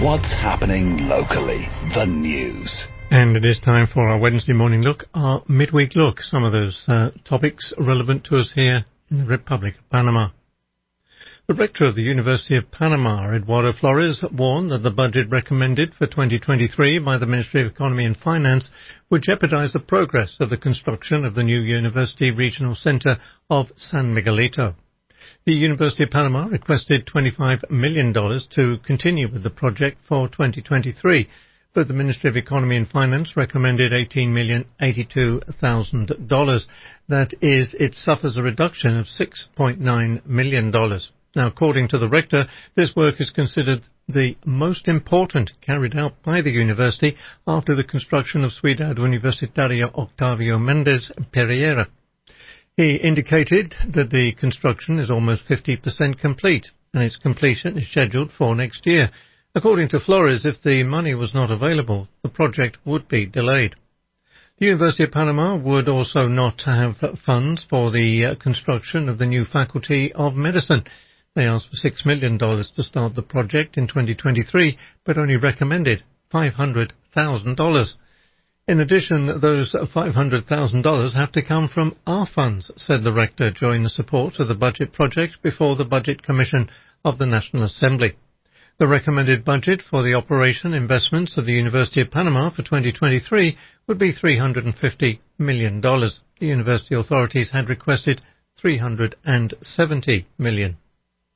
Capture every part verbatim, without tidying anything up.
What's happening locally? The news. And it is time for our Wednesday morning look, our midweek look. Some of those uh, topics relevant to us here in the Republic of Panama. The rector of the University of Panama, Eduardo Flores, warned that the budget recommended for twenty twenty-three by the Ministry of Economy and Finance would jeopardize the progress of the construction of the new University Regional Center of San Miguelito. The University of Panama requested twenty-five million dollars to continue with the project for twenty twenty-three, but the Ministry of Economy and Finance recommended eighteen million eighty-two thousand dollars. That is, it suffers a reduction of six point nine million dollars. Now, according to the rector, this work is considered the most important carried out by the university after the construction of Ciudad Universitaria Octavio Méndez Pereira. He indicated that the construction is almost fifty percent complete, and its completion is scheduled for next year. According to Flores, if the money was not available, the project would be delayed. The University of Panama would also not have funds for the uh, construction of the new Faculty of Medicine. They asked for six million dollars to start the project in twenty twenty-three, but only recommended five hundred thousand dollars. In addition, those five hundred thousand dollars have to come from our funds, said the rector during the support of the budget project before the Budget Commission of the National Assembly. The recommended budget for the operation investments of the University of Panama for twenty twenty-three would be three hundred fifty million dollars. The university authorities had requested three hundred seventy million dollars.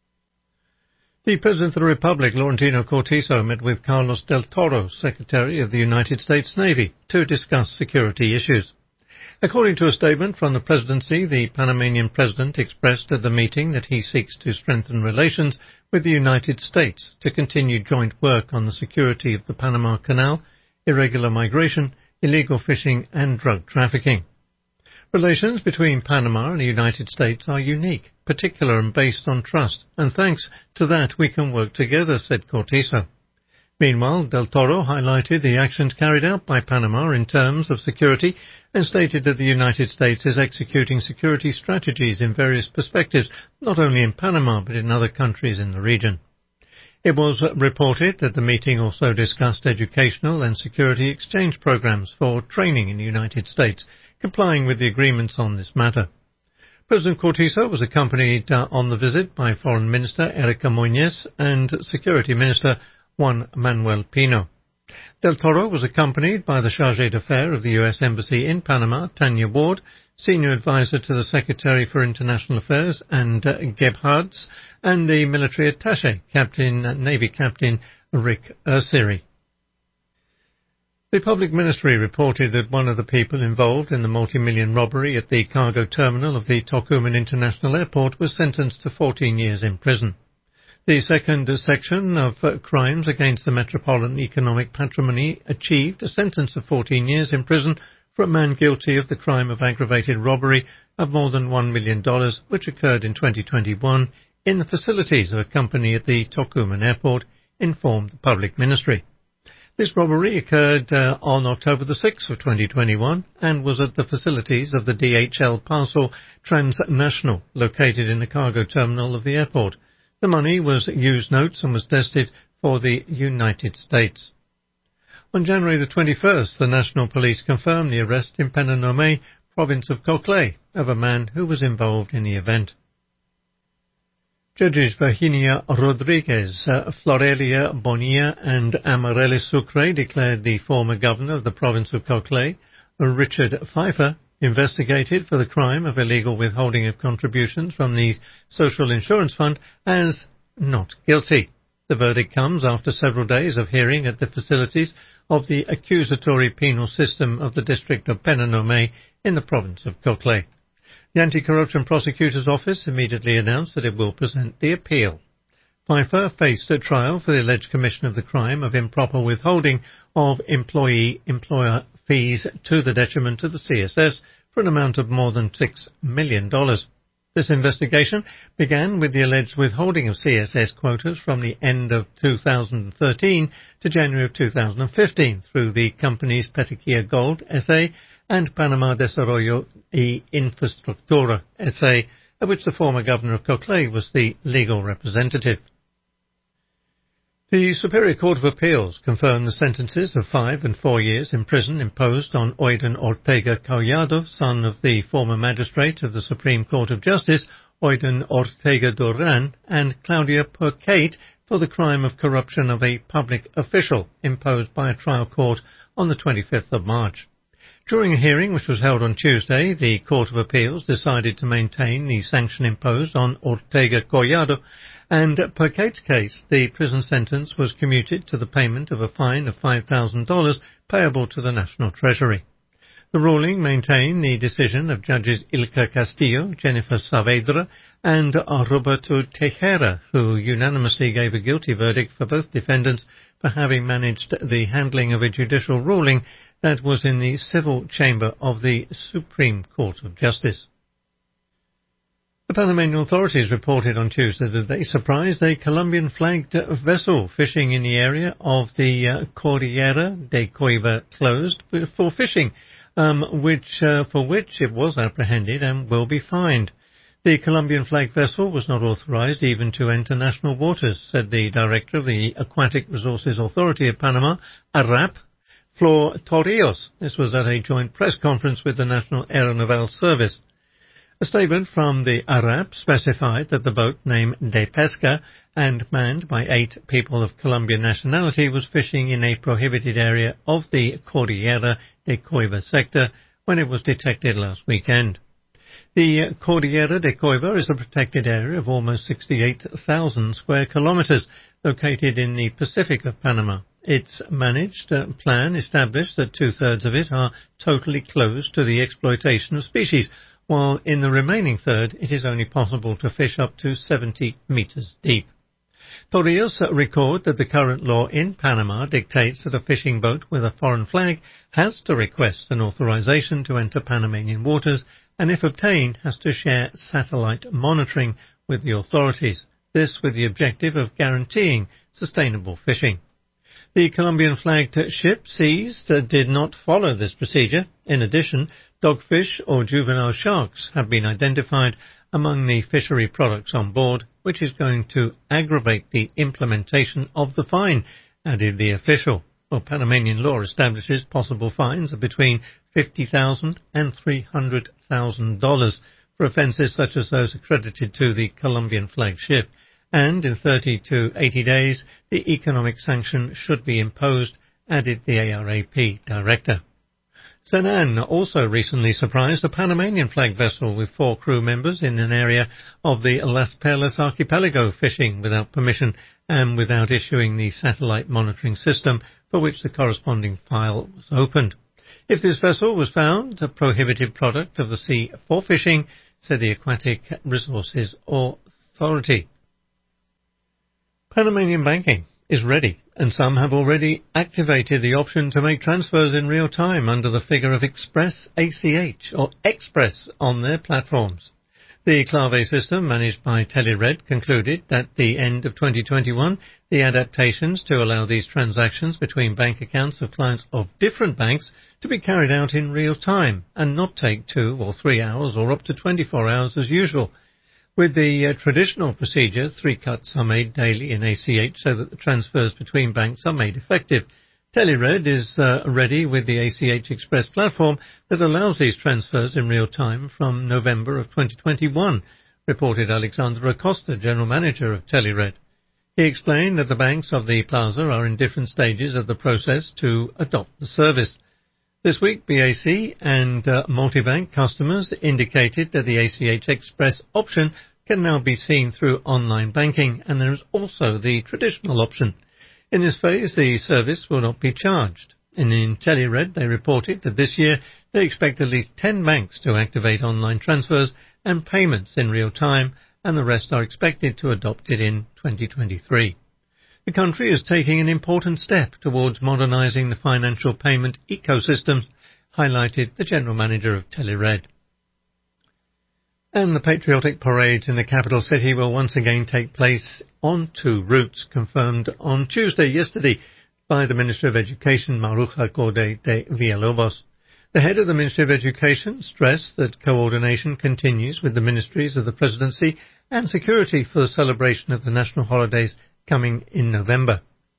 The President of the Republic, Laurentino Cortizo, met with Carlos del Toro, Secretary of the United States Navy, to discuss security issues. According to a statement from the Presidency, the Panamanian President expressed at the meeting that he seeks to strengthen relations with the United States to continue joint work on the security of the Panama Canal, irregular migration, illegal fishing and drug trafficking. Relations between Panama and the United States are unique, particular and based on trust, and thanks to that we can work together, said Cortizo. Meanwhile, Del Toro highlighted the actions carried out by Panama in terms of security and stated that the United States is executing security strategies in various perspectives, not only in Panama but in other countries in the region. It was reported that the meeting also discussed educational and security exchange programs for training in the United States, complying with the agreements on this matter. President Cortizo was accompanied uh, on the visit by Foreign Minister Erika Moines and Security Minister Juan Manuel Pino. Del Toro was accompanied by the Chargé d'Affaires of the U S Embassy in Panama, Tanya Ward, Senior Advisor to the Secretary for International Affairs, and uh, Gebhards, and the Military Attaché, Captain uh, Navy Captain Rick Ursiri. The Public Ministry reported that one of the people involved in the multi-million robbery at the cargo terminal of the Tocumen International Airport was sentenced to fourteen years in prison. The second section of uh, crimes against the Metropolitan Economic Patrimony achieved a sentence of fourteen years in prison for a man guilty of the crime of aggravated robbery of more than one million dollars, which occurred in twenty twenty-one in the facilities of a company at the Tocumen Airport, informed the Public Ministry. This robbery occurred uh, on October the sixth of twenty twenty-one and was at the facilities of the D H L Parcel Transnational, located in the cargo terminal of the airport. The money was used notes and was destined for the United States. On January the twenty-first, the National Police confirmed the arrest in Penonomé, province of Coclé, of a man who was involved in the event. Judges Virginia Rodriguez, uh, Florelia Bonilla and Amaryllis Sucre declared the former governor of the province of Coclé, Richard Pfeiffer, investigated for the crime of illegal withholding of contributions from the Social Insurance Fund, as not guilty. The verdict comes after several days of hearing at the facilities of the accusatory penal system of the district of Penonomé in the province of Coclé. The Anti-Corruption Prosecutor's Office immediately announced that it will present the appeal. Pfeiffer faced a trial for the alleged commission of the crime of improper withholding of employee-employer fees to the detriment of the C S S for an amount of more than six million dollars. This investigation began with the alleged withholding of C S S quotas from the end of two thousand thirteen to January of two thousand fifteen through the companies Petequia Gold S A and Panama Desarrollo y Infraestructura S A, of which the former governor of Coclé was the legal representative. The Superior Court of Appeals confirmed the sentences of five and four years in prison imposed on Oiden Ortega Collado, son of the former magistrate of the Supreme Court of Justice, Oiden Ortega Duran, and Claudia Purkate for the crime of corruption of a public official imposed by a trial court on the twenty-fifth of March. During a hearing which was held on Tuesday, the Court of Appeals decided to maintain the sanction imposed on Ortega Collado, and Purkate's case, the prison sentence was commuted to the payment of a fine of five thousand dollars payable to the National Treasury. The ruling maintained the decision of Judges Ilka Castillo, Jennifer Saavedra, and Roberto Tejera, who unanimously gave a guilty verdict for both defendants for having managed the handling of a judicial ruling that was in the civil chamber of the Supreme Court of Justice. The Panamanian authorities reported on Tuesday that they surprised a Colombian-flagged vessel fishing in the area of the uh, Cordillera de Coiba closed for fishing, um, which uh, for which it was apprehended and will be fined. The Colombian-flagged vessel was not authorized even to enter national waters, said the director of the Aquatic Resources Authority of Panama, ARAP, Flor Torrijos. This was at a joint press conference with the National Aeronaval Service. A statement from the ARAP specified that the boat named De Pesca and manned by eight people of Colombian nationality was fishing in a prohibited area of the Cordillera de Coiba sector when it was detected last weekend. The Cordillera de Coiba is a protected area of almost sixty-eight thousand square kilometers located in the Pacific of Panama. Its managed uh, plan established that two-thirds of it are totally closed to the exploitation of species, while in the remaining third it is only possible to fish up to seventy meters deep. Torrijos record that the current law in Panama dictates that a fishing boat with a foreign flag has to request an authorization to enter Panamanian waters and, if obtained, has to share satellite monitoring with the authorities, this with the objective of guaranteeing sustainable fishing. The Colombian-flagged ship seized did not follow this procedure. In addition, dogfish or juvenile sharks have been identified among the fishery products on board, which is going to aggravate the implementation of the fine, added the official. Well, Panamanian law establishes possible fines of between fifty thousand dollars and three hundred thousand dollars for offences such as those accredited to the Colombian-flagged ship, and in thirty to eighty days the economic sanction should be imposed, added the A R A P director. Senan also recently surprised a Panamanian-flagged vessel with four crew members in an area of the Las Perlas archipelago fishing without permission and without issuing the satellite monitoring system for which the corresponding file was opened. If this vessel was found a prohibited product of the sea for fishing, said the Aquatic Resources Authority. Panamanian banking is ready, and some have already activated the option to make transfers in real time under the figure of Express A C H or Express on their platforms. The Clave system managed by Telered concluded that at the end of twenty twenty-one, the adaptations to allow these transactions between bank accounts of clients of different banks to be carried out in real time and not take two or three hours or up to twenty-four hours as usual. With the uh, traditional procedure, three cuts are made daily in A C H so that the transfers between banks are made effective. Telered is uh, ready with the A C H Express platform that allows these transfers in real time from November of twenty twenty-one, reported Alexander Acosta, General Manager of Telered. He explained that the banks of the plaza are in different stages of the process to adopt the service. This week, B A C and uh, multibank customers indicated that the A C H Express option can now be seen through online banking, and there is also the traditional option. In this phase, the service will not be charged. And in Telered, they reported that this year they expect at least ten banks to activate online transfers and payments in real time, and the rest are expected to adopt it in twenty twenty-three. The country is taking an important step towards modernising the financial payment ecosystem, highlighted the General Manager of Telered. And the patriotic parades in the capital city will once again take place on two routes, confirmed on Tuesday yesterday by the Minister of Education, Maruja Corde de Villalobos. The head of the Ministry of Education stressed that coordination continues with the ministries of the Presidency and Security for the celebration of the national holidays coming in November.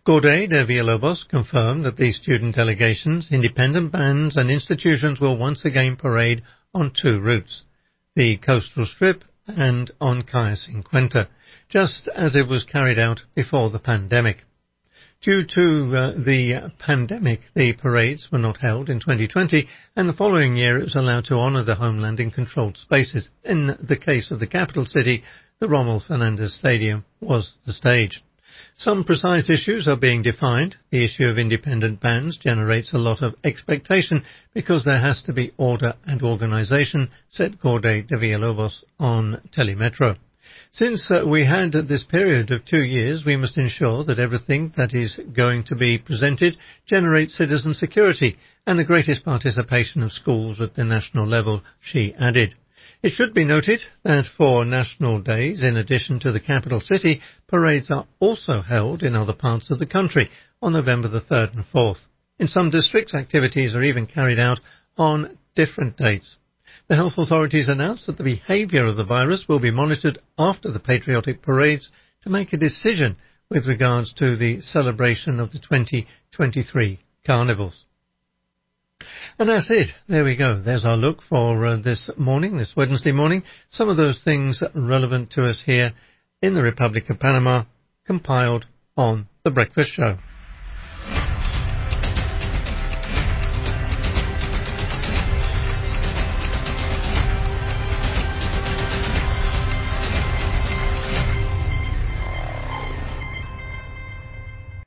Gorday de Villalobos confirmed that these student delegations, independent bands and institutions will once again parade on two routes, the coastal strip and on Calle Cincuenta, just as it was carried out before the pandemic. Due to uh, the pandemic, the parades were not held in twenty twenty, and the following year it was allowed to honour the homeland in controlled spaces. In the case of the capital city, the Rommel Fernandez Stadium was the stage. Some precise issues are being defined. The issue of independent bands generates a lot of expectation because there has to be order and organisation, said Gorday de Villalobos on Telemetro. Since uh, we had this period of two years, we must ensure that everything that is going to be presented generates citizen security and the greatest participation of schools at the national level, she added. It should be noted that for national days, in addition to the capital city, parades are also held in other parts of the country on November the third and fourth. In some districts, activities are even carried out on different dates. The health authorities announced that the behaviour of the virus will be monitored after the patriotic parades to make a decision with regards to the celebration of the twenty twenty-three carnivals. And that's it. There we go. There's our look for uh, this morning, this Wednesday morning. Some of those things relevant to us here in the Republic of Panama, compiled on The Breakfast Show.